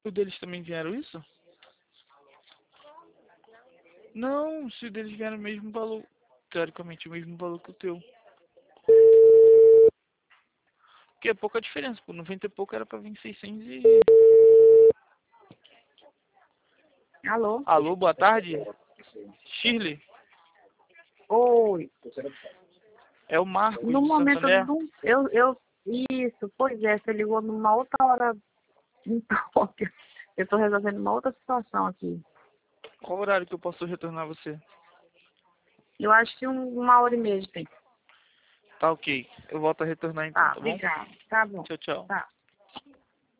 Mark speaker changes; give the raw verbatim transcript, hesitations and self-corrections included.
Speaker 1: O deles também vieram isso? Não, se o deles vieram o mesmo valor, teoricamente o mesmo valor que o teu. Porque é pouca diferença, pô, noventa e pouco era pra vir seiscentos e...
Speaker 2: Alô?
Speaker 1: Alô, boa tarde? Shirley?
Speaker 2: Oi.
Speaker 1: É o Marcos
Speaker 2: No
Speaker 1: do
Speaker 2: momento,
Speaker 1: Santander?
Speaker 2: não, eu, eu... Isso, pois é, você ligou numa outra hora. Então, eu tô resolvendo uma outra situação aqui.
Speaker 1: Qual horário que eu posso retornar você?
Speaker 2: Eu acho que um- uma hora e meia de tempo.
Speaker 1: Tá ok, eu volto a retornar então,
Speaker 2: Tá,
Speaker 1: tá bom?
Speaker 2: obrigada. Tá bom.
Speaker 1: Tchau, tchau.
Speaker 2: Tá.